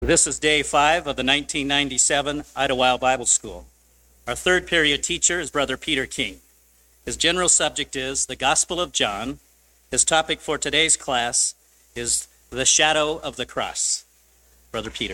This is day 5 of the 1997 Idlewild Bible School. Our third period teacher is Brother Peter King. His general subject is the Gospel of John. His topic for today's class is the shadow of the cross. Brother Peter.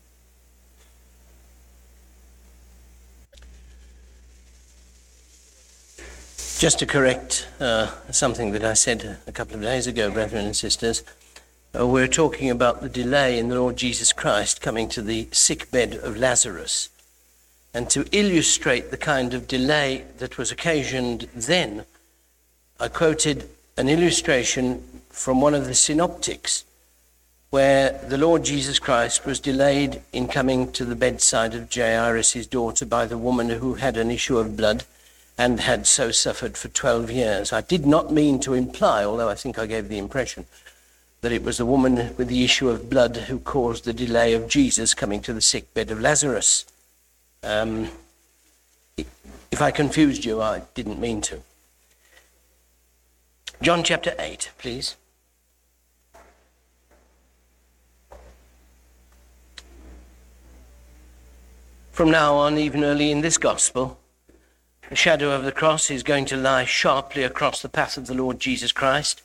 Just to correct something that I said a couple of days ago, brethren and sisters, we're talking about the delay in the Lord Jesus Christ coming to the sick bed of Lazarus. And to illustrate the kind of delay that was occasioned then, I quoted an illustration from one of the synoptics where the Lord Jesus Christ was delayed in coming to the bedside of Jairus' daughter by the woman who had an issue of blood and had so suffered for 12 years. I did not mean to imply, although I think I gave the impression, that it was the woman with the issue of blood who caused the delay of Jesus coming to the sick bed of Lazarus. If I confused you, I didn't mean to. John chapter 8, please. From now on, even early in this gospel, the shadow of the cross is going to lie sharply across the path of the Lord Jesus Christ.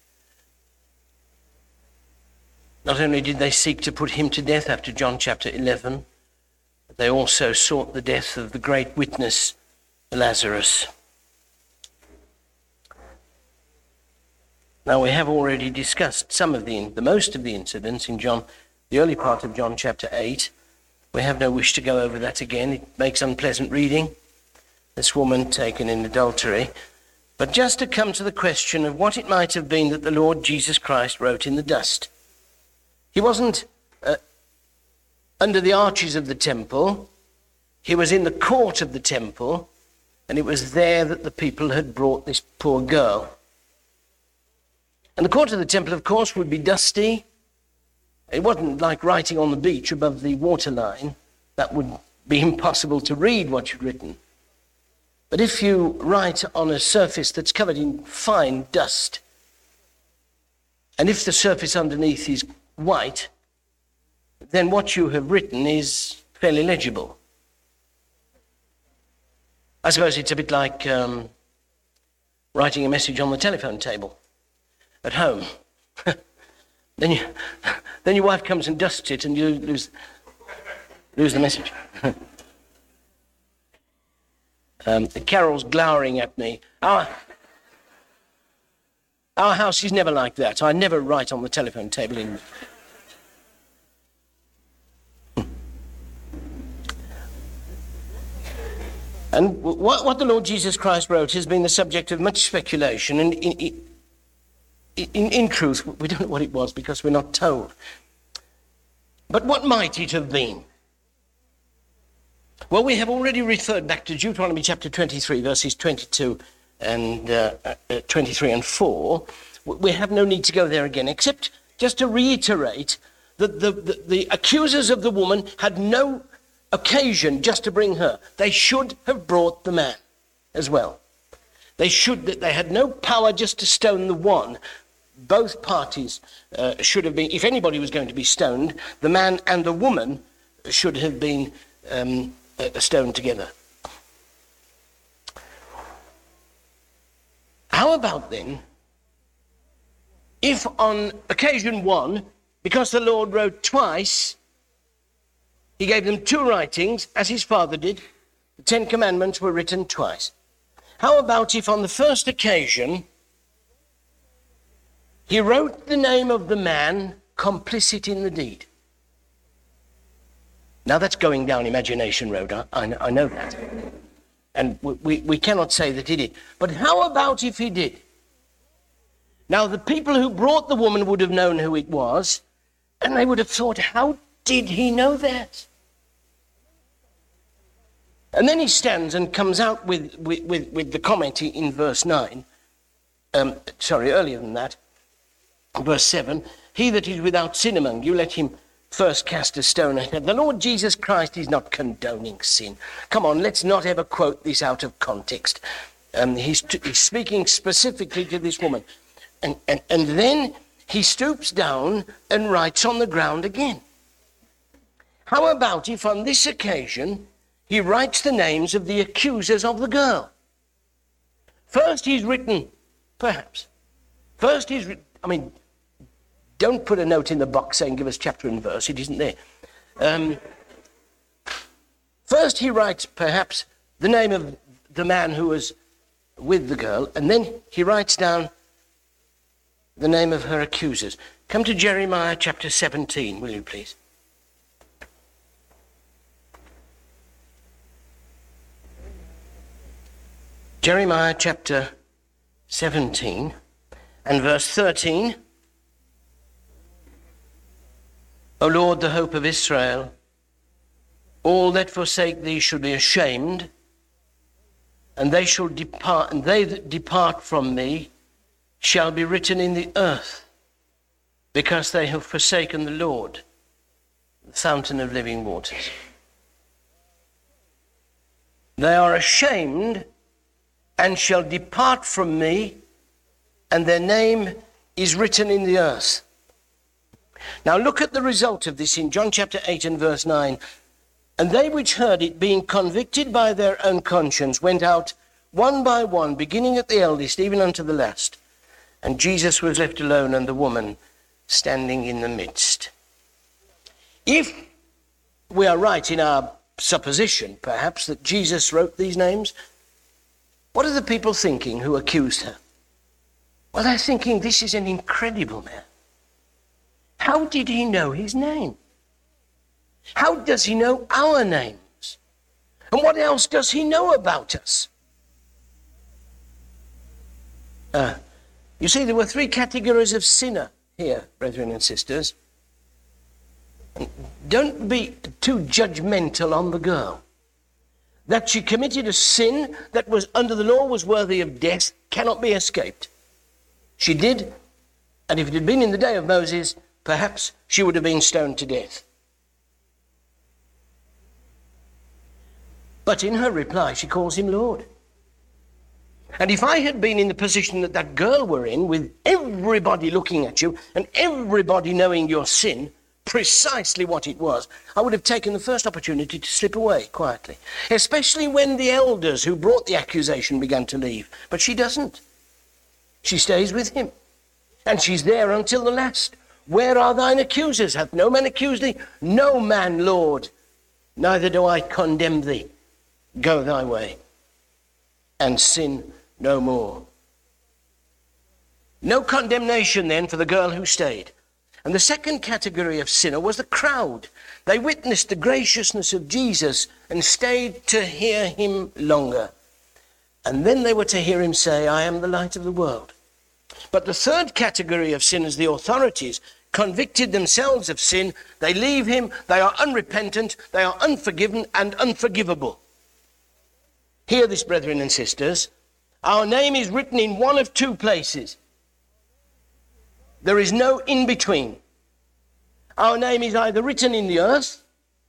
Not only did they seek to put him to death after John chapter 11, but they also sought the death of the great witness, Lazarus. Now, we have already discussed some of the most of the incidents in the early part of John chapter 8. We have no wish to go over that again. It makes unpleasant reading. This woman taken in adultery. But just to come to the question of what it might have been that the Lord Jesus Christ wrote in the dust. He wasn't under the arches of the temple. He was in the court of the temple, and it was there that the people had brought this poor girl. And the court of the temple, of course, would be dusty. It wasn't like writing on the beach above the waterline. That would be impossible to read what you'd written. But if you write on a surface that's covered in fine dust, and if the surface underneath is white, then what you have written is fairly legible. I suppose it's a bit like writing a message on the telephone table at home. Then your wife comes and dusts it and you lose the message. Carol's glowering at me. Our house is never like that. I never write on the telephone table in... And what the Lord Jesus Christ wrote has been the subject of much speculation, and in truth, we don't know what it was because we're not told. But what might it have been? Well, we have already referred back to Deuteronomy chapter 23, verses 22 and 23 and 4. We have no need to go there again, except just to reiterate that the accusers of the woman had no occasion just to bring her. They should have brought the man as well. They had no power just to stone the one. Both parties should have been, if anybody was going to be stoned, the man and the woman should have been stoned together. How about then, if on occasion one, because the Lord wrote twice, he gave them two writings, as his father did. The 10 Commandments were written twice. How about if on the first occasion, he wrote the name of the man complicit in the deed? Now that's going down imagination road, I know that. And we cannot say that he did. But how about if he did? Now the people who brought the woman would have known who it was, and they would have thought, how did he know that? And then he stands and comes out with the comment in verse 9. Earlier than that. Verse 7. He that is without sin among you, let him first cast a stone at him. The Lord Jesus Christ is not condoning sin. Come on, let's not ever quote this out of context. He's speaking specifically to this woman. And then he stoops down and writes on the ground again. How about if on this occasion he writes the names of the accusers of the girl? First he's written, perhaps. First he's written, don't put a note in the box saying give us chapter and verse, it isn't there. First he writes perhaps the name of the man who was with the girl, and then he writes down the name of her accusers. Come to Jeremiah chapter 17, will you please? Jeremiah chapter 17 and verse 13. O Lord, the hope of Israel, all that forsake thee shall be ashamed, and they shall depart, and they that depart from me shall be written in the earth, because they have forsaken the Lord, the fountain of living waters. They are ashamed and shall depart from me, and their name is written in the earth. Now look at the result of this in John chapter 8 and verse 9. And they which heard it, being convicted by their own conscience, went out one by one, beginning at the eldest, even unto the last. And Jesus was left alone, and the woman standing in the midst. If we are right in our supposition, perhaps, that Jesus wrote these names, what are the people thinking who accused her? Well, they're thinking, this is an incredible man. How did he know his name? How does he know our names? And what else does he know about us? You see, there were three categories of sinner here, brethren and sisters. Don't be too judgmental on the girl. That she committed a sin that was under the law was worthy of death cannot be escaped. She did, and if it had been in the day of Moses, perhaps she would have been stoned to death. But in her reply, she calls him Lord. And if I had been in the position that that girl were in, with everybody looking at you and everybody knowing your sin, precisely what it was, I would have taken the first opportunity to slip away quietly, especially when the elders who brought the accusation began to leave. But she doesn't. She stays with him, and she's there until the last. Where are thine accusers? Hath no man accused thee? No man, Lord. Neither do I condemn thee. Go thy way, and sin no more. No condemnation then for the girl who stayed. And the second category of sinner was the crowd. They witnessed the graciousness of Jesus and stayed to hear him longer. And then they were to hear him say, I am the light of the world. But the third category of sinners, the authorities, convicted themselves of sin. They leave him. They are unrepentant. They are unforgiven and unforgivable. Hear this, brethren and sisters. Our name is written in one of two places. There is no in-between. Our name is either written in the earth,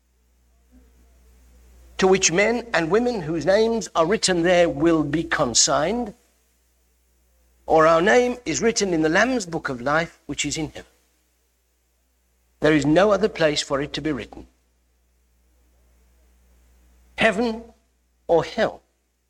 to which men and women whose names are written there will be consigned, or our name is written in the Lamb's book of life, which is in heaven. There is no other place for it to be written. Heaven or hell.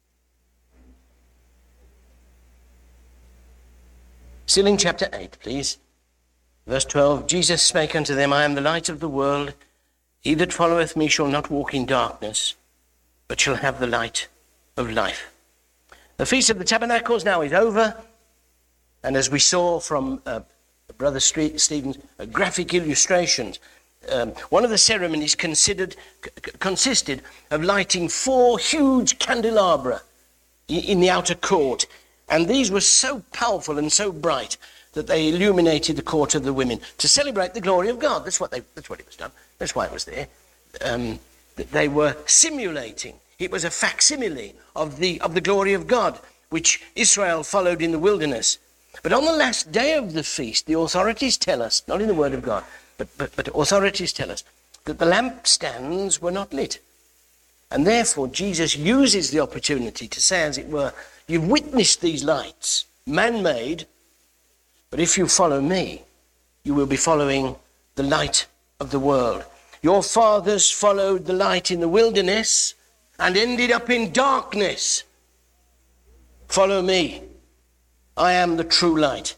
Still in chapter 8, please. Verse 12, Jesus spake unto them, I am the light of the world. He that followeth me shall not walk in darkness, but shall have the light of life. The Feast of the Tabernacles now is over. And as we saw from Brother Stephen's graphic illustrations, one of the ceremonies consisted of lighting 4 huge candelabra in the outer court. And these were so powerful and so bright that they illuminated the court of the women to celebrate the glory of God. That's what it was done. That's why it was there. They were simulating. It was a facsimile of the glory of God, which Israel followed in the wilderness. But on the last day of the feast, the authorities tell us, not in the Word of God, but authorities tell us that the lampstands were not lit. And therefore, Jesus uses the opportunity to say, as it were, you've witnessed these lights, man-made, but if you follow me, you will be following the light of the world. Your fathers followed the light in the wilderness and ended up in darkness. Follow me. I am the true light.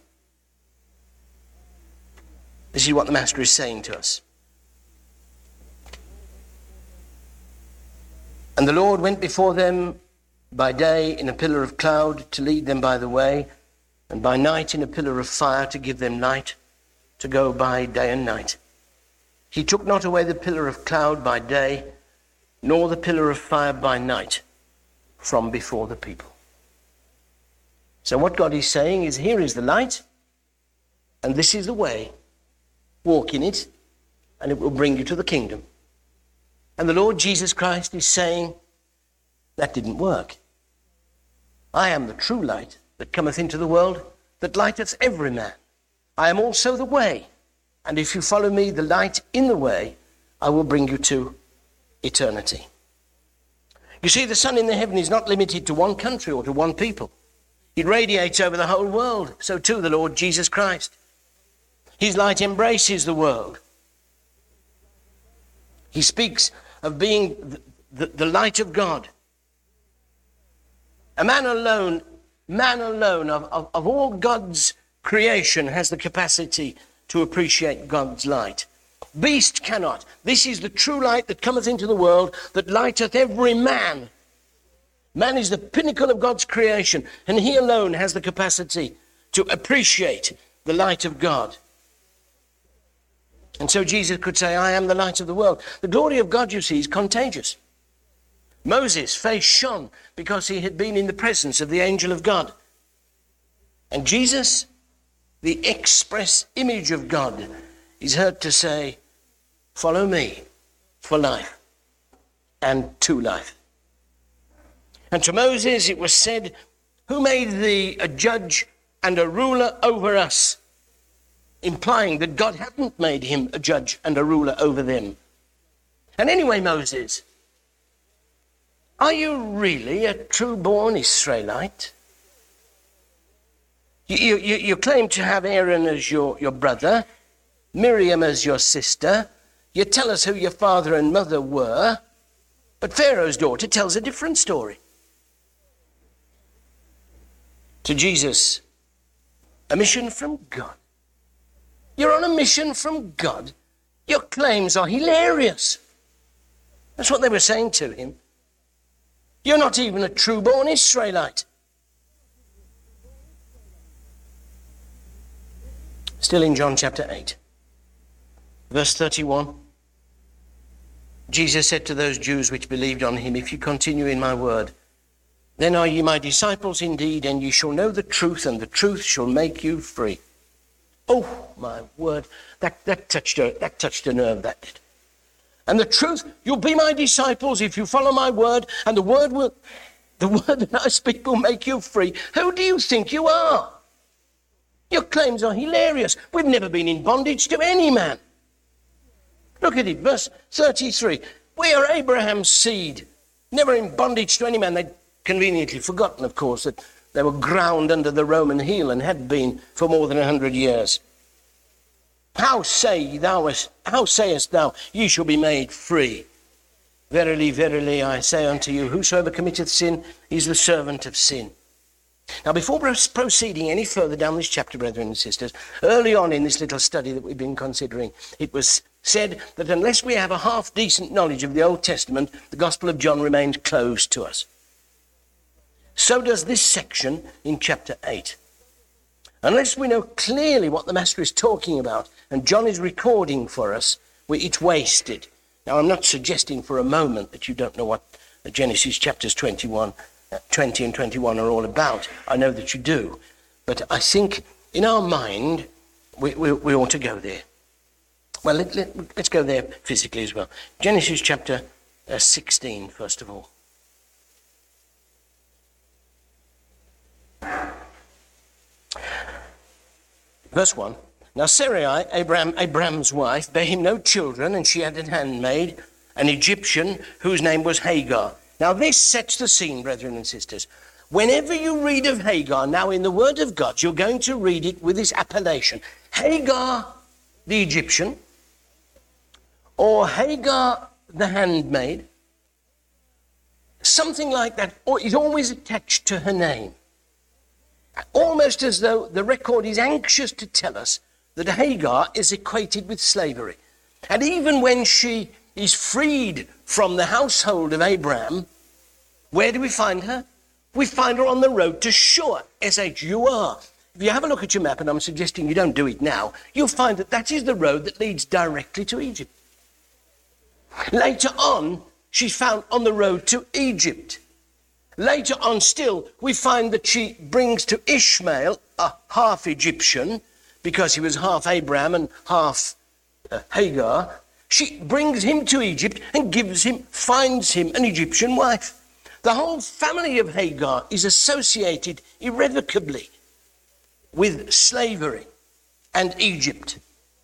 This is what the Master is saying to us. And the Lord went before them by day in a pillar of cloud to lead them by the way, and by night in a pillar of fire to give them light to go by day and night. He took not away the pillar of cloud by day, nor the pillar of fire by night from before the people. So what God is saying is, here is the light, and this is the way. Walk in it, and it will bring you to the kingdom. And the Lord Jesus Christ is saying, that didn't work. I am the true light that cometh into the world, that lighteth every man. I am also the way. And if you follow me, the light in the way, I will bring you to eternity. You see, the sun in the heaven is not limited to one country or to one people. It radiates over the whole world. So too the Lord Jesus Christ. His light embraces the world. He speaks of being the light of God. A man alone of all God's creation has the capacity to appreciate God's light. Beast cannot. This is the true light that cometh into the world, that lighteth every man. Man is the pinnacle of God's creation, and he alone has the capacity to appreciate the light of God. And so Jesus could say, I am the light of the world. The glory of God, you see, is contagious. Moses' face shone because he had been in the presence of the angel of God. And Jesus, the express image of God, is heard to say, follow me for life and to life. And to Moses it was said, who made thee a judge and a ruler over us? Implying that God hadn't made him a judge and a ruler over them. And anyway, Moses, are you really a true-born Israelite? You claim to have Aaron as your brother, Miriam as your sister. You tell us who your father and mother were, but Pharaoh's daughter tells a different story. To Jesus, a mission from God. You're on a mission from God. Your claims are hilarious. That's what they were saying to him. You're not even a true-born Israelite. Still in John chapter 8, verse 31, Jesus said to those Jews which believed on him, if you continue in my word, then are ye my disciples indeed, and ye shall know the truth, and the truth shall make you free. Oh, my word, that touched a nerve, that did. And the truth, you'll be my disciples if you follow my word, and the word that I speak will make you free. Who do you think you are? Your claims are hilarious. We've never been in bondage to any man. Look at it, verse 33. We are Abraham's seed, never in bondage to any man. They'd conveniently forgotten, of course, that they were ground under the Roman heel and had been for more than 100 years. How sayest thou, ye shall be made free? Verily, verily, I say unto you, whosoever committeth sin is the servant of sin. Now, before proceeding any further down this chapter, brethren and sisters, early on in this little study that we've been considering, it was said that unless we have a half-decent knowledge of the Old Testament, the Gospel of John remains closed to us. So does this section in chapter 8. Unless we know clearly what the Master is talking about, and John is recording for us, it's wasted. Now, I'm not suggesting for a moment that you don't know what Genesis chapters 20 and 21 are all about. I know that you do. But I think in our mind, we ought to go there. Well, let's go there physically as well. Genesis chapter 16, first of all. Verse 1. Now Sarai, Abraham's wife, bare him no children, and she had a handmaid, an Egyptian, whose name was Hagar. Now this sets the scene, brethren and sisters. Whenever you read of Hagar, now in the Word of God, you're going to read it with this appellation. Hagar, the Egyptian, or Hagar the handmaid, something like that, or is always attached to her name. Almost as though the record is anxious to tell us that Hagar is equated with slavery. And even when she is freed from the household of Abraham, where do we find her? We find her on the road to Shur, S-H-U-R. If you have a look at your map, and I'm suggesting you don't do it now, you'll find that that is the road that leads directly to Egypt. Later on, she's found on the road to Egypt. Later on still, we find that she brings to Ishmael, a half Egyptian, because he was half Abraham and half Hagar. She brings him to Egypt and finds him an Egyptian wife. The whole family of Hagar is associated irrevocably with slavery and Egypt.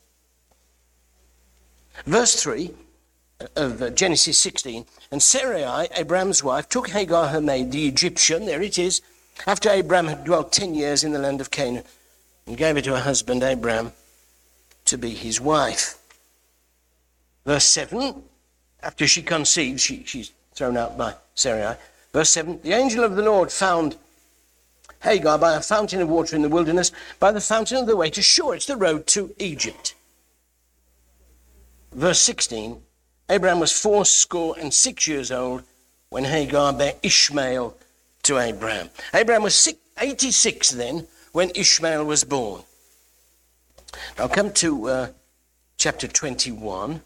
Verse 3 of Genesis 16, and Sarai, Abraham's wife, took Hagar her maid, the Egyptian, there it is, after Abraham had dwelt 10 years in the land of Canaan, and gave her to her husband Abraham to be his wife. Verse 7, after she conceives, she's thrown out by Sarai. Verse 7, the angel of the Lord found Hagar by a fountain of water in the wilderness, by the fountain of the way to Shur. It's the road to Egypt. Verse 16, Abraham was 86 years old when Hagar bare Ishmael to Abraham. Abraham was 86 then when Ishmael was born. Now come to chapter 21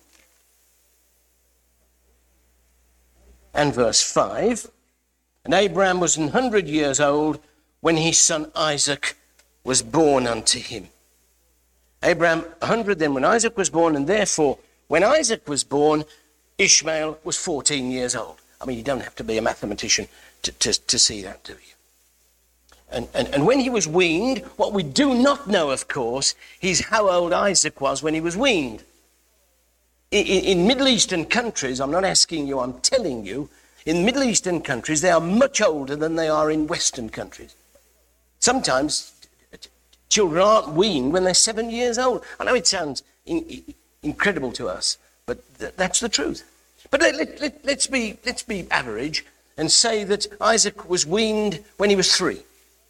and verse 5. And Abraham was 100 years old when his son Isaac was born unto him. Abraham 100 then when Isaac was born, and therefore when Isaac was born, Ishmael was 14 years old. I mean, you don't have to be a mathematician to see that, do you? And when he was weaned, what we do not know, of course, is how old Isaac was when he was weaned. In Middle Eastern countries, I'm not asking you, I'm telling you, in Middle Eastern countries, they are much older than they are in Western countries. Sometimes children aren't weaned when they're 7 years old. I know it sounds incredible to us, but that's the truth. But let's be average and say that Isaac was weaned when he was 3.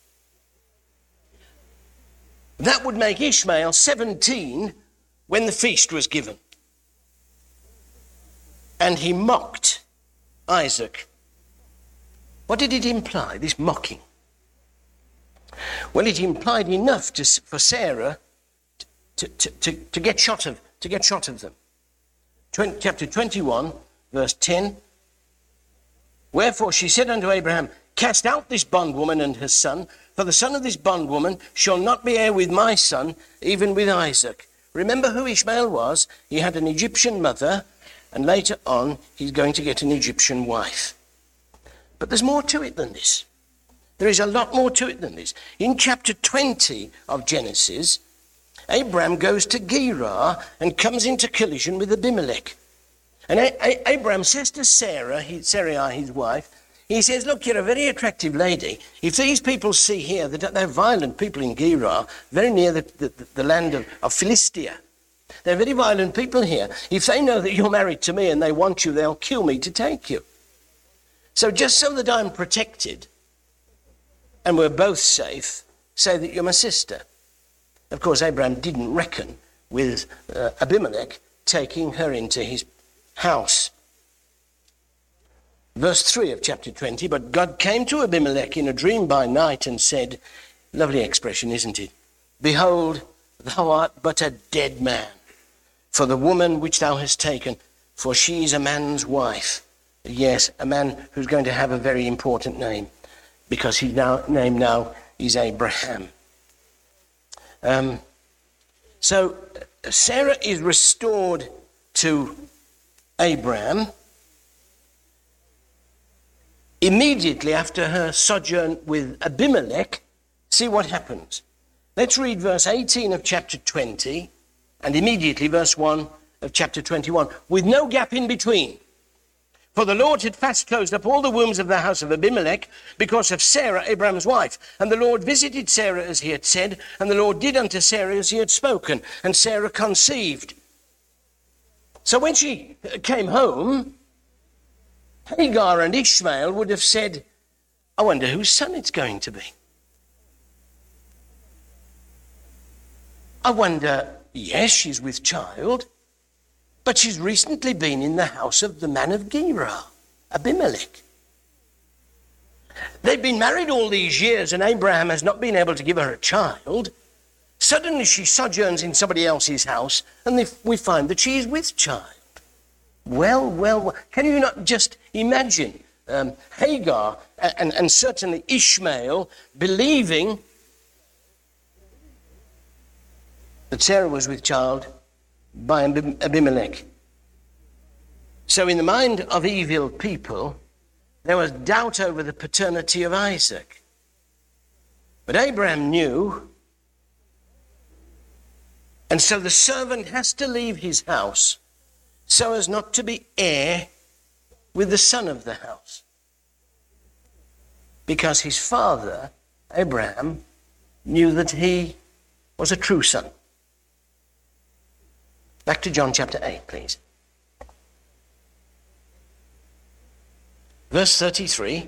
That would make Ishmael 17 when the feast was given. And he mocked Isaac. What did it imply, this mocking? Well, it implied enough for Sarah to get shot of them. Chapter 21, verse 10. Wherefore she said unto Abraham, cast out this bondwoman and her son, for the son of this bondwoman shall not be heir with my son, even with Isaac. Remember who Ishmael was. He had an Egyptian mother, and later on he's going to get an Egyptian wife. But there's more to it than this. There is a lot more to it than this. In chapter 20 of Genesis, Abraham goes to Gerar and comes into collision with Abimelech. And Abraham says to Sarai, his wife, he says, look, you're a very attractive lady. If these people see here that they're violent people in Gerar, very near the land of Philistia, they're very violent people here. If they know that you're married to me and they want you, they'll kill me to take you. So just so that I'm protected and we're both safe, say that you're my sister. Of course, Abraham didn't reckon with Abimelech taking her into his house. Verse 3 of chapter 20, but God came to Abimelech in a dream by night and said, lovely expression, isn't it? Behold, thou art but a dead man for the woman which thou hast taken, for she is a man's wife. Yes, a man who's going to have a very important name, because his name now is Abraham. So Sarah is restored to Abraham immediately after her sojourn with Abimelech. See what happens. Let's read verse 18 of chapter 20 and immediately verse 1 of chapter 21, with no gap in between. For the Lord had fast closed up all the wombs of the house of Abimelech because of Sarah, Abraham's wife. And the Lord visited Sarah as he had said, and the Lord did unto Sarah as he had spoken, and Sarah conceived. So when she came home, Hagar and Ishmael would have said, I wonder whose son it's going to be. I wonder, yes, she's with child, but she's recently been in the house of the man of Gerar, Abimelech. They've been married all these years and Abraham has not been able to give her a child. Suddenly she sojourns in somebody else's house and we find that she is with child. Well, can you not just imagine Hagar and certainly Ishmael believing that Sarah was with child by Abimelech? So in the mind of evil people, there was doubt over the paternity of Isaac. But Abraham knew, and so the servant has to leave his house so as not to be heir with the son of the house. Because his father, Abraham, knew that he was a true son. Back to John chapter 8, please. Verse 33.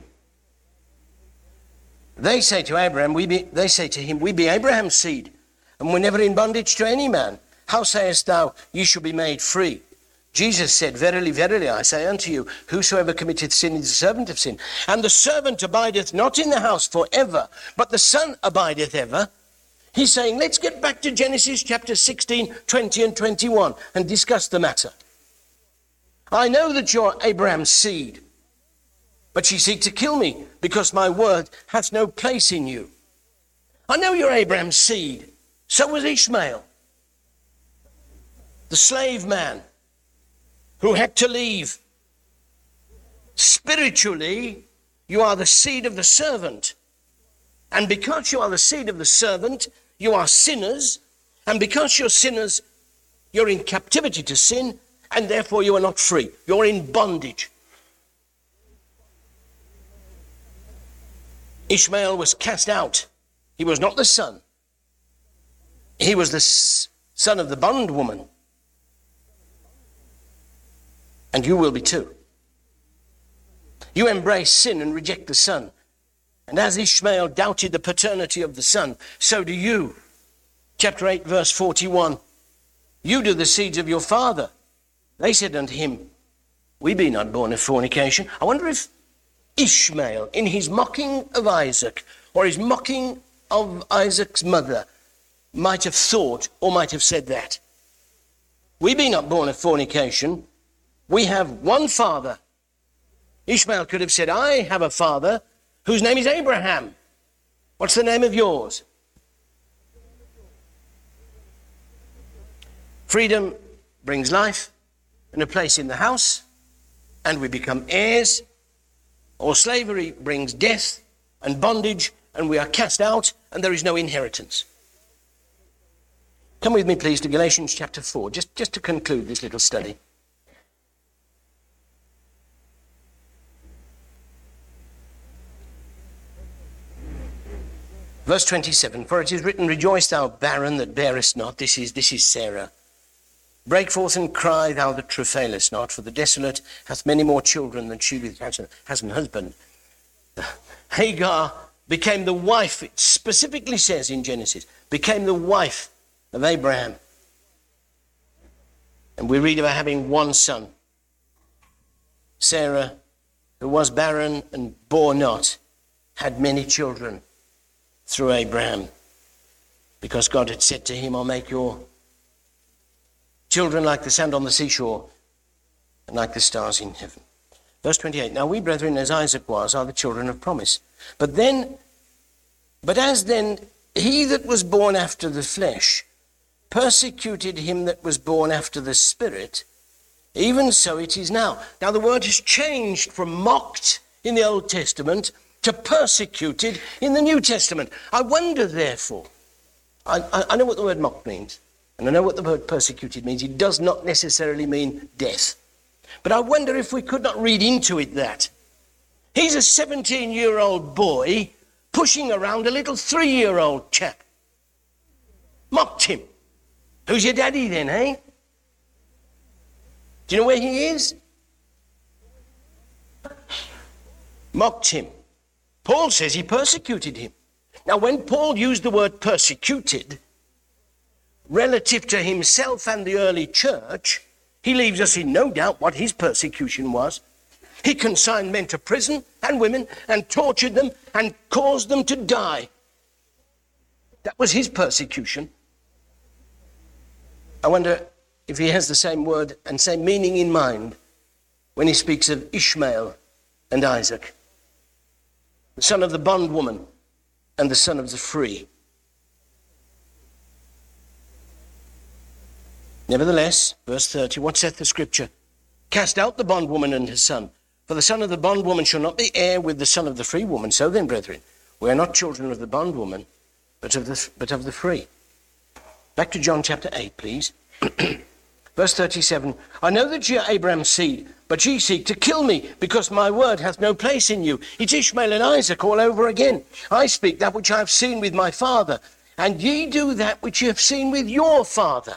They say to Abraham, they say to him, we be Abraham's seed, and we're never in bondage to any man. How sayest thou, ye shall be made free? Jesus said, verily, verily, I say unto you, whosoever committeth sin is a servant of sin. And the servant abideth not in the house forever, but the son abideth ever. He's saying, let's get back to Genesis chapter 16, 20 and 21 and discuss the matter. I know that you're Abraham's seed, but ye seek to kill me because my word hath no place in you. I know you're Abraham's seed. So was Ishmael, the slave man who had to leave. Spiritually, you are the seed of the servant. And because you are the seed of the servant, you are sinners. And because you're sinners, you're in captivity to sin, and therefore you are not free. You're in bondage. Ishmael was cast out. He was not the son. He was the son of the bondwoman. And you will be too. You embrace sin and reject the son. And as Ishmael doubted the paternity of the son, so do you. Chapter 8, verse 41. You do the seeds of your father. They said unto him, we be not born of fornication. I wonder if Ishmael, in his mocking of Isaac, or his mocking of Isaac's mother, might have thought or might have said that. We be not born of fornication. We have one father. Ishmael could have said, I have a father whose name is Abraham. What's the name of yours? Freedom brings life and a place in the house, and we become heirs. Or slavery brings death and bondage, and we are cast out, and there is no inheritance. Come with me, please, to Galatians chapter 4, just to conclude this little study. Verse 27, for it is written, rejoice thou barren that bearest not. This is Sarah. Break forth and cry, thou that travailest not, for the desolate hath many more children than she which has an husband. Hagar became the wife, it specifically says in Genesis, became the wife of Abraham. And we read about having one son. Sarah, who was barren and bore not, had many children through Abraham, because God had said to him, I'll make your children like the sand on the seashore and like the stars in heaven. Verse 28, now we, brethren, as Isaac was, are the children of promise. But as then he that was born after the flesh persecuted him that was born after the Spirit, even so it is now. Now the word has changed from mocked in the Old Testament to persecuted in the New Testament. I wonder, therefore, I know what the word mocked means, and I know what the word persecuted means. It does not necessarily mean death. But I wonder if we could not read into it that he's a 17-year-old boy pushing around a little 3-year-old chap. Mocked him. Who's your daddy then, eh? Do you know where he is? Mocked him. Paul says he persecuted him. Now, when Paul used the word persecuted, relative to himself and the early church, he leaves us in no doubt what his persecution was. He consigned men to prison and women and tortured them and caused them to die. That was his persecution. I wonder if he has the same word and same meaning in mind when he speaks of Ishmael and Isaac, the son of the bondwoman and the son of the free. Nevertheless, verse 30, what saith the scripture? Cast out the bondwoman and her son, for the son of the bondwoman shall not be heir with the son of the free woman. So then, brethren, we are not children of the bondwoman, but of the free. Back to John chapter 8, please. Verse 37, I know that ye are Abraham's seed, but ye seek to kill me, because my word hath no place in you. It's Ishmael and Isaac all over again. I speak that which I have seen with my father, and ye do that which ye have seen with your father.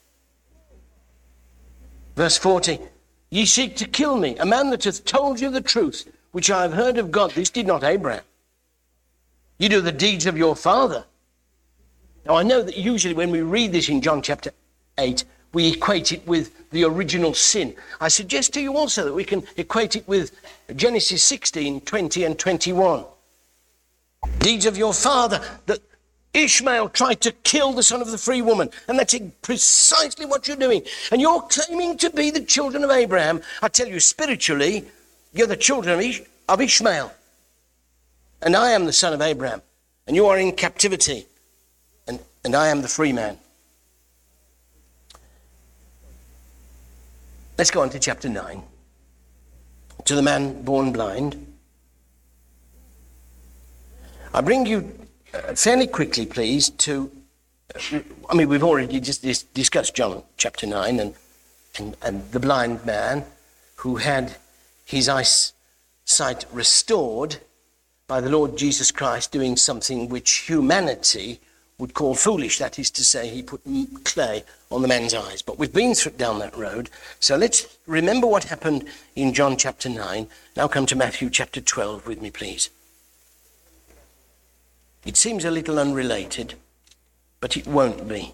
Verse 40, ye seek to kill me, a man that hath told you the truth, which I have heard of God. This did not Abraham. You do the deeds of your father. Now, I know that usually when we read this in John chapter 8, we equate it with the original sin. I suggest to you also that we can equate it with Genesis 16, 20 and 21. Deeds of your father, that Ishmael tried to kill the son of the free woman. And that's precisely what you're doing. And you're claiming to be the children of Abraham. I tell you, spiritually, you're the children of Ishmael. And I am the son of Abraham. And you are in captivity. And I am the free man. Let's go on to chapter 9. To the man born blind. I bring you fairly quickly, please, to... we've already just discussed John chapter 9 and the blind man who had his eyesight restored by the Lord Jesus Christ doing something which humanity would call foolish. That is to say, he put clay on the man's eyes. But we've been down that road. So let's remember what happened in John chapter 9. Now come to Matthew chapter 12 with me, please. It seems a little unrelated, but it won't be.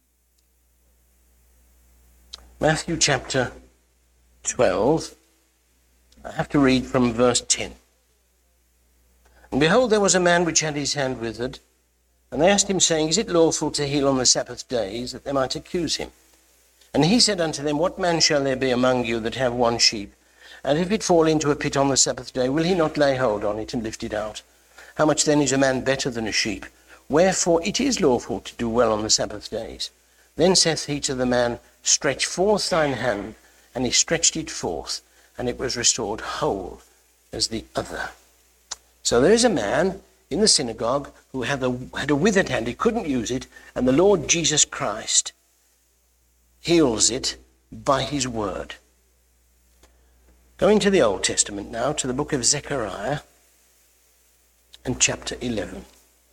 Matthew chapter 12. I have to read from verse 10. And behold, there was a man which had his hand withered. And they asked him, saying, Is it lawful to heal on the Sabbath days, that they might accuse him? And he said unto them, What man shall there be among you that have one sheep? And if it fall into a pit on the Sabbath day, will he not lay hold on it and lift it out? How much then is a man better than a sheep? Wherefore it is lawful to do well on the Sabbath days. Then saith he to the man, Stretch forth thine hand. And he stretched it forth, and it was restored whole as the other. So there is a man in the synagogue who had a withered hand. He couldn't use it, and the Lord Jesus Christ heals it by his word. Going to the Old Testament now, to the book of Zechariah and chapter 11.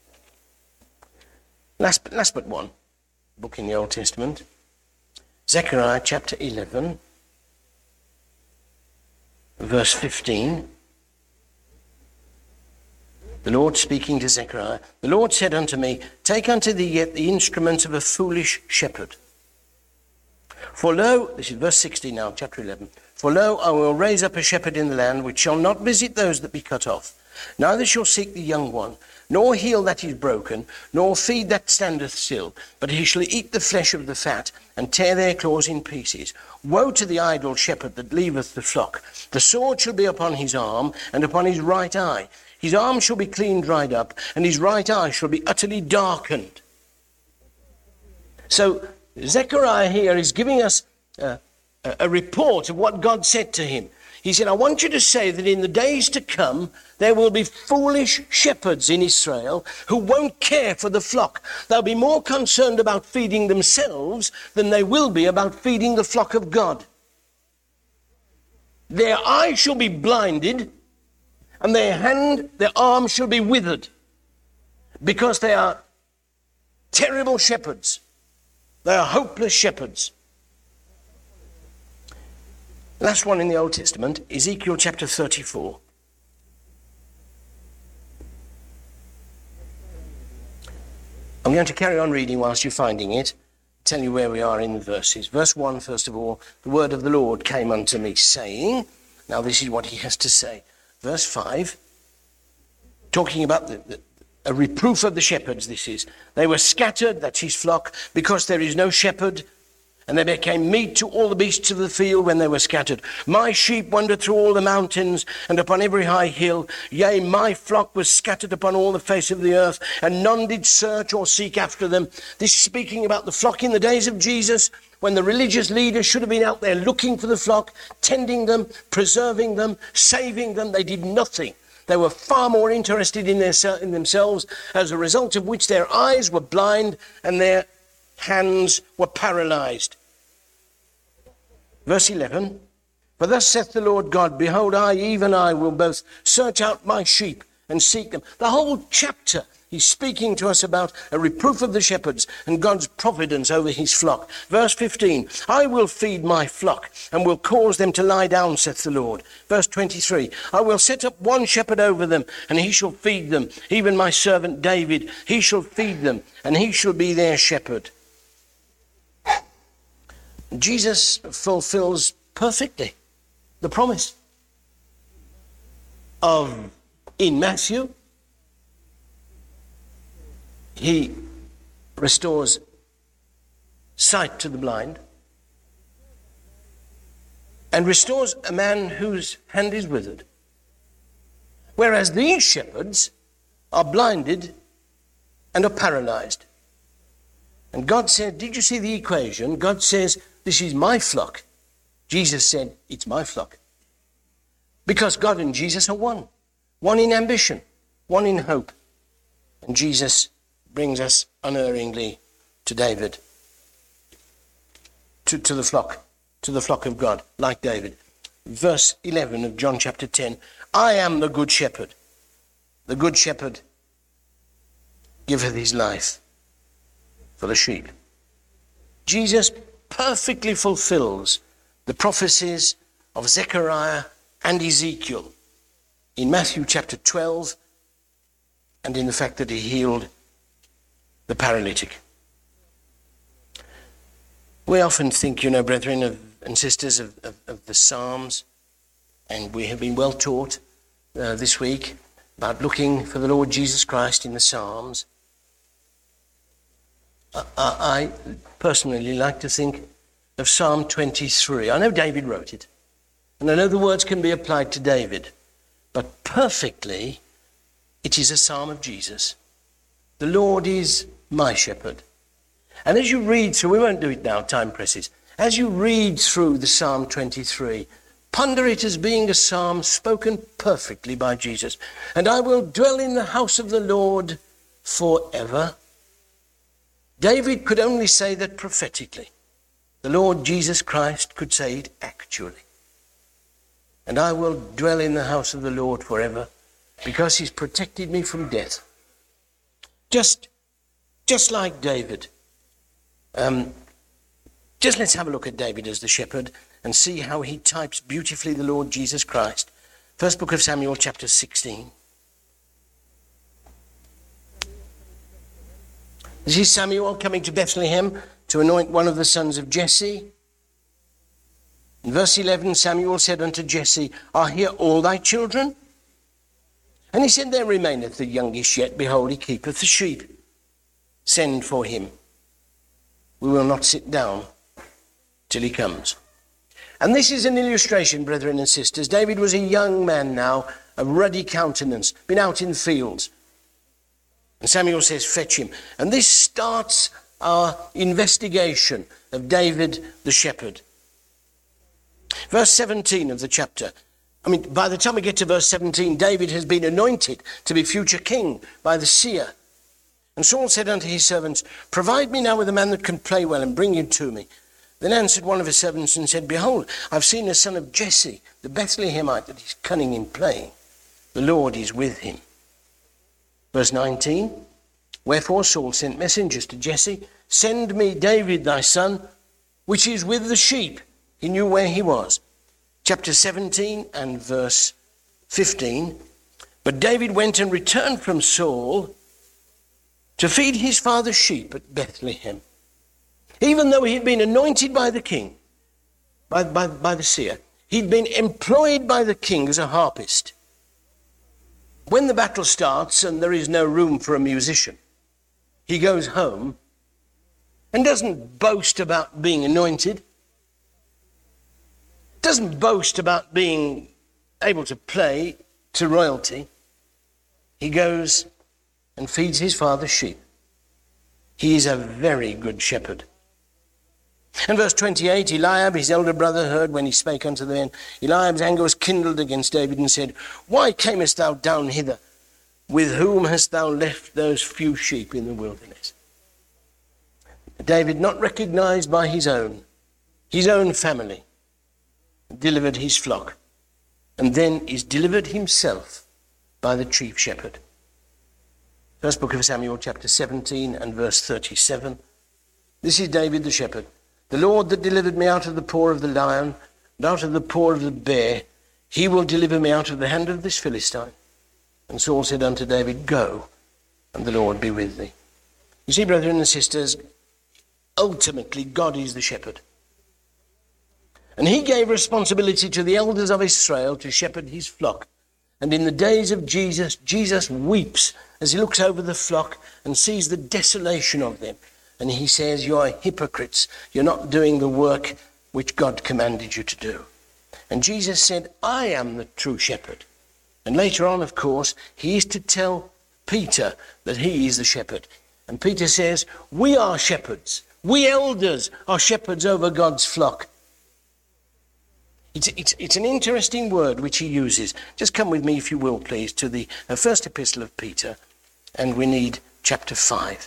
Last but one book in the Old Testament. Zechariah chapter 11, verse 15. The Lord speaking to Zechariah, the Lord said unto me, Take unto thee yet the instruments of a foolish shepherd. For lo, this is verse 16 now, chapter 11. For lo, I will raise up a shepherd in the land, which shall not visit those that be cut off, neither shall seek the young one, nor heal that is broken, nor feed that standeth still, but he shall eat the flesh of the fat, and tear their claws in pieces. Woe to the idle shepherd that leaveth the flock. The sword shall be upon his arm, and upon his right eye. His arm shall be clean dried up, and his right eye shall be utterly darkened. So Zechariah here is giving us a report of what God said to him. He said, I want you to say that in the days to come, there will be foolish shepherds in Israel who won't care for the flock. They'll be more concerned about feeding themselves than they will be about feeding the flock of God. Their eye shall be blinded, and their arm shall be withered, because they are terrible shepherds. They are hopeless shepherds. Last one in the Old Testament, Ezekiel chapter 34. I'm going to carry on reading whilst you're finding it, tell you where we are in the verses. Verse 1, first of all, the word of the Lord came unto me, saying, now this is what he has to say. Verse 5, talking about a reproof of the shepherds, this is. They were scattered, that's his flock, because there is no shepherd, and they became meat to all the beasts of the field when they were scattered. My sheep wandered through all the mountains and upon every high hill. Yea, my flock was scattered upon all the face of the earth, and none did search or seek after them. This is speaking about the flock in the days of Jesus, when the religious leaders should have been out there looking for the flock, tending them, preserving them, saving them. They did nothing. They were far more interested in themselves, as a result of which their eyes were blind and their hands were paralyzed. Verse 11, for thus saith the Lord God, behold, I, even I, will both search out my sheep and seek them. The whole chapter, he's speaking to us about a reproof of the shepherds and God's providence over his flock. Verse 15, I will feed my flock and will cause them to lie down, saith the Lord. Verse 23, I will set up one shepherd over them, and he shall feed them, even my servant David. He shall feed them, and he shall be their shepherd. Jesus fulfills perfectly the promise of, in Matthew, he restores sight to the blind and restores a man whose hand is withered. Whereas these shepherds are blinded and are paralyzed. And God said, did you see the equation? God says, this is my flock. Jesus said, it's my flock. Because God and Jesus are one. One in ambition, one in hope. And Jesus brings us unerringly to David, to the flock of God, like David. Verse 11 of John chapter 10, I am the good shepherd. The good shepherd giveth his life for the sheep. Jesus perfectly fulfills the prophecies of Zechariah and Ezekiel in Matthew chapter 12, and in the fact that he healed the paralytic. We often think, brethren and sisters, of the Psalms, and we have been well taught this week about looking for the Lord Jesus Christ in the Psalms. I personally like to think of Psalm 23. I know David wrote it, and I know the words can be applied to David, but perfectly it is a psalm of Jesus. The Lord is my shepherd. And as you read through, we won't do it now, time presses, as you read through the Psalm 23, ponder it as being a psalm spoken perfectly by Jesus. And I will dwell in the house of the Lord forever. David could only say that prophetically. The Lord Jesus Christ could say it actually. And I will dwell in the house of the Lord forever, because he's protected me from death. Just like David. Just let's have a look at David as the shepherd and see how he types beautifully the Lord Jesus Christ. First book of Samuel, chapter 16. This is Samuel coming to Bethlehem to anoint one of the sons of Jesse. In verse 11, Samuel said unto Jesse, are here all thy children? And he said, there remaineth the youngest yet. Behold, he keepeth the sheep. Send for him. We will not sit down till he comes. And this is an illustration, brethren and sisters. David was a young man now, a ruddy countenance, been out in the fields. And Samuel says, fetch him. And this starts our investigation of David the shepherd. Verse 17 of the chapter. By the time we get to verse 17, David has been anointed to be future king by the seer. And Saul said unto his servants, provide me now with a man that can play well, and bring him to me. Then answered one of his servants and said, behold, I've seen a son of Jesse, the Bethlehemite, that is cunning in playing. The Lord is with him. Verse 19, wherefore Saul sent messengers to Jesse, send me David thy son, which is with the sheep. He knew where he was. chapter 17 and verse 15. But David went and returned from Saul to feed his father's sheep at Bethlehem. Even though he had been anointed by the king, by the seer, he'd been employed by the king as a harpist. When the battle starts and there is no room for a musician, he goes home and doesn't boast about being anointed, doesn't boast about being able to play to royalty. He goes and feeds his father's sheep. He is a very good shepherd. In verse 28, Eliab, his elder brother, heard when he spake unto the men. Eliab's anger was kindled against David and said, Why camest thou down hither? With whom hast thou left those few sheep in the wilderness? David, not recognized by his own family, delivered his flock, and then is delivered himself by the chief shepherd. First book of Samuel, chapter 17 and verse 37. This is David the shepherd. The Lord that delivered me out of the paw of the lion and out of the paw of the bear, he will deliver me out of the hand of this Philistine. And Saul said unto David, Go, and the Lord be with thee. You see, brethren and sisters, ultimately God is the shepherd. And he gave responsibility to the elders of Israel to shepherd his flock. And in the days of Jesus, Jesus weeps as he looks over the flock and sees the desolation of them. And he says, You are hypocrites. You're not doing the work which God commanded you to do. And Jesus said, I am the true shepherd. And later on, of course, he is to tell Peter that he is the shepherd. And Peter says, we are shepherds. We elders are shepherds over God's flock. It's an interesting word which he uses. Just come with me, if you will, please, to the first epistle of Peter. And we need chapter 5.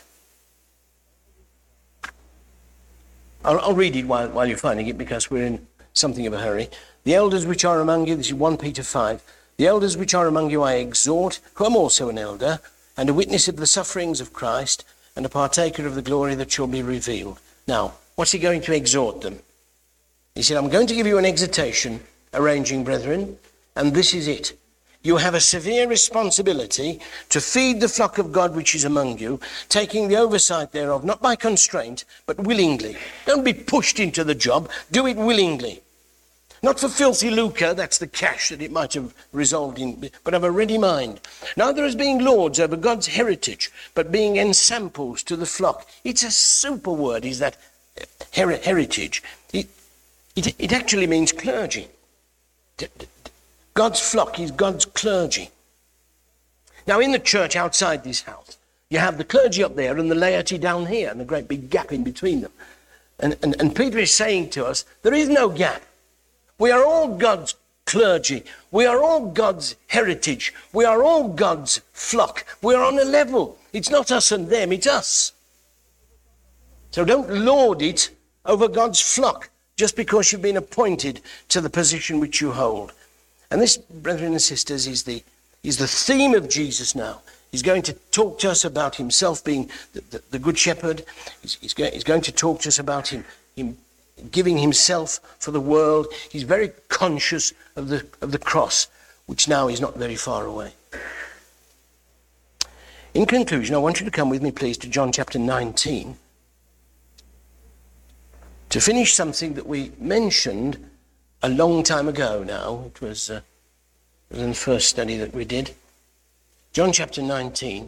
I'll read it while you're finding it, because we're in something of a hurry. The elders which are among you, this is 1 Peter 5. The elders which are among you I exhort, who am also an elder, and a witness of the sufferings of Christ, and a partaker of the glory that shall be revealed. Now, what's he going to exhort them? He said, I'm going to give you an exhortation, arranging brethren, and this is it. You have a severe responsibility to feed the flock of God which is among you, taking the oversight thereof, not by constraint, but willingly. Don't be pushed into the job. Do it willingly. Not for filthy lucre, that's the cash that it might have resolved in, but of a ready mind. Neither as being lords over God's heritage, but being ensamples to the flock. It's a super word, is that heritage. It actually means clergy. God's flock is God's clergy. Now, in the church outside this house, you have the clergy up there and the laity down here, and a great big gap in between them. And Peter is saying to us, there is no gap. We are all God's clergy. We are all God's heritage. We are all God's flock. We are on a level. It's not us and them, it's us. So don't lord it over God's flock just because you've been appointed to the position which you hold. And this, brethren and sisters, is the theme of Jesus now. He's going to talk to us about himself being the good shepherd. He's going to talk to us about him giving himself for the world. He's very conscious of the cross, which now is not very far away. In conclusion, I want you to come with me, please, to John chapter 19, to finish something that we mentioned a long time ago now. It was in the first study that we did. John chapter 19,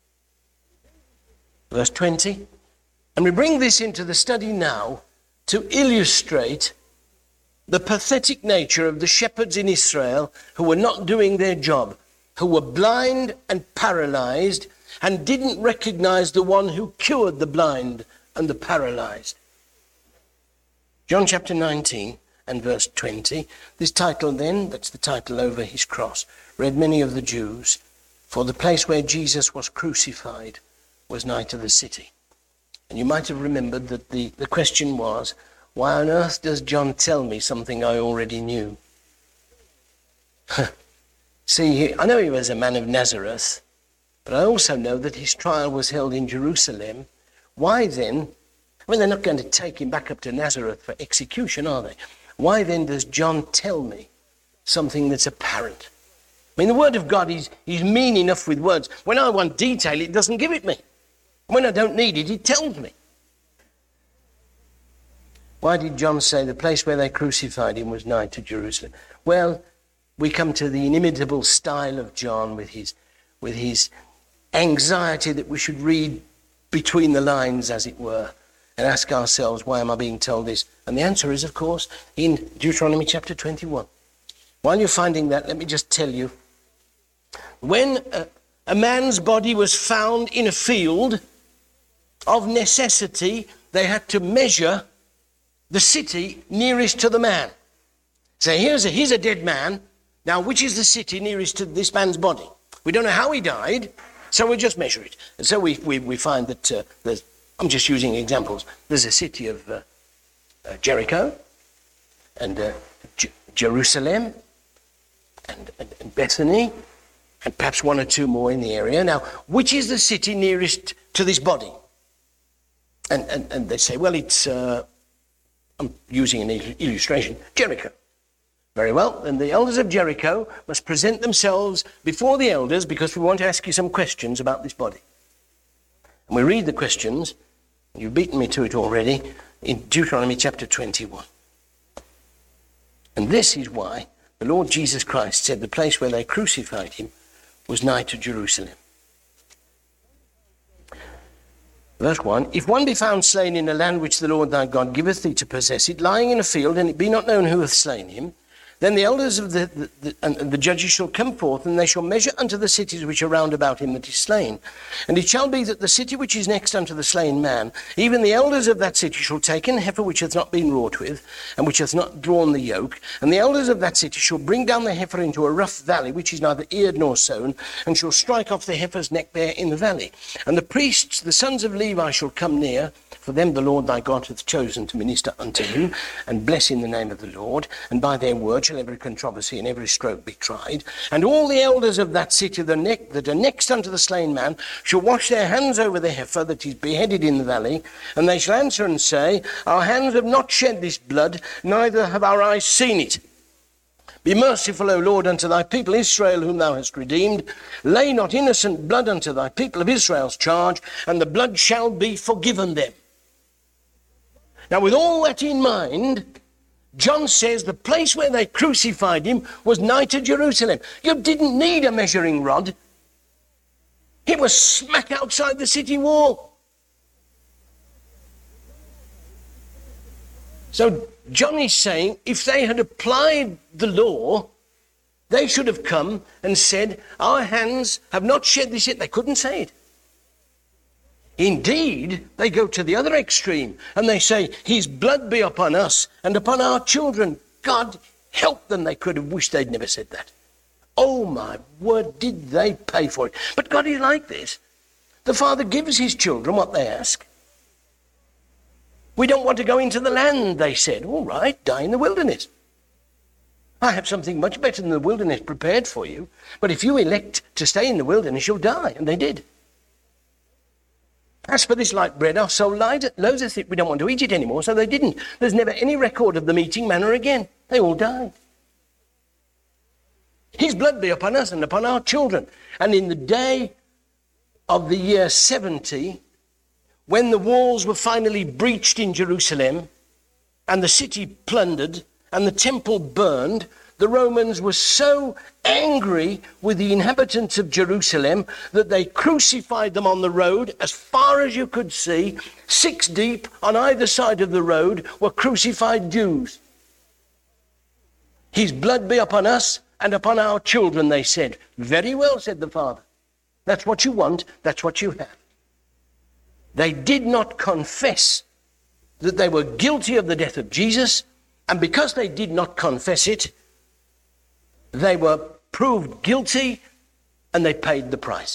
verse 20. And we bring this into the study now to illustrate the pathetic nature of the shepherds in Israel who were not doing their job, who were blind and paralyzed and didn't recognize the one who cured the blind and the paralyzed. John chapter 19 and verse 20. This title then, that's the title over his cross, read many of the Jews, for the place where Jesus was crucified was nigh to the city. And you might have remembered that the question was, why on earth does John tell me something I already knew? See, I know he was a man of Nazareth, but I also know that his trial was held in Jerusalem. Why then? I mean, they're not going to take him back up to Nazareth for execution, are they? why then does John tell me something that's apparent? I mean, the Word of God is mean enough with words. When I want detail, it doesn't give it me. When I don't need it, it tells me. Why did John say the place where they crucified him was nigh to Jerusalem? Well, we come to the inimitable style of John with his anxiety that we should read between the lines, as it were, and ask ourselves, why am I being told this? And the answer is, of course, in Deuteronomy chapter 21. While you're finding that, let me just tell you, when a man's body was found in a field, of necessity, they had to measure the city nearest to the man. So here's a dead man. Now, which is the city nearest to this man's body? We don't know how he died, so we'll just measure it. And so we find that there's, I'm just using examples, there's a city of Jericho, and Jerusalem, and Bethany, and perhaps one or two more in the area. Now, which is the city nearest to this body? And they say, well, it's, I'm using an illustration, Jericho. Very well, then the elders of Jericho must present themselves before the elders because we want to ask you some questions about this body. And we read the questions, you've beaten me to it already, in Deuteronomy chapter 21. And this is why the Lord Jesus Christ said the place where they crucified him was nigh to Jerusalem. Verse 1, if one be found slain in a land which the Lord thy God giveth thee to possess it, lying in a field, and it be not known who hath slain him, then the elders of the judges shall come forth, and they shall measure unto the cities which are round about him that is slain. And it shall be that the city which is next unto the slain man, even the elders of that city shall take an heifer which hath not been wrought with, and which hath not drawn the yoke, and the elders of that city shall bring down the heifer into a rough valley, which is neither eared nor sown, and shall strike off the heifer's neck there in the valley. And the priests, the sons of Levi, shall come near, for them the Lord thy God hath chosen to minister unto him, and bless in the name of the Lord, and by their word shall every controversy and every stroke be tried. And all the elders of that city that are next unto the slain man shall wash their hands over the heifer that is beheaded in the valley, and they shall answer and say, our hands have not shed this blood, neither have our eyes seen it. Be merciful, O Lord, unto thy people Israel, whom thou hast redeemed. Lay not innocent blood unto thy people of Israel's charge, and the blood shall be forgiven them. Now, with all that in mind, John says the place where they crucified him was nigh to Jerusalem. You didn't need a measuring rod. It was smack outside the city wall. So John is saying if they had applied the law, they should have come and said, our hands have not shed this yet. They couldn't say it. Indeed, they go to the other extreme and they say, his blood be upon us and upon our children. God help them. They could have wished they'd never said that. Oh my word, did they pay for it? But God is like this. The Father gives his children what they ask. We don't want to go into the land, they said. All right, die in the wilderness. I have something much better than the wilderness prepared for you. But if you elect to stay in the wilderness, you'll die. And they did. As for this light bread, our soul loatheth it. We don't want to eat it anymore, so they didn't. There's never any record of them eating manna again. They all died. His blood be upon us and upon our children. And in the day of the year 70, when the walls were finally breached in Jerusalem, and the city plundered, and the temple burned, the Romans were so angry with the inhabitants of Jerusalem that they crucified them on the road as far as you could see. 6 deep on either side of the road were crucified Jews. His blood be upon us and upon our children, they said. Very well, said the Father. That's what you want, that's what you have. They did not confess that they were guilty of the death of Jesus, and because they did not confess it, they were proved guilty and they paid the price.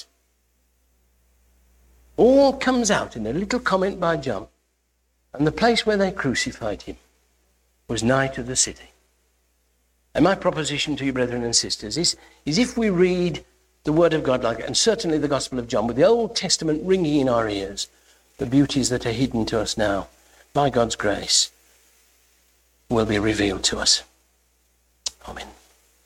All comes out in a little comment by John. And the place where they crucified him was nigh to the city. And my proposition to you, brethren and sisters, is if we read the Word of God like that, and certainly the Gospel of John, with the Old Testament ringing in our ears, the beauties that are hidden to us now, by God's grace, will be revealed to us. Amen.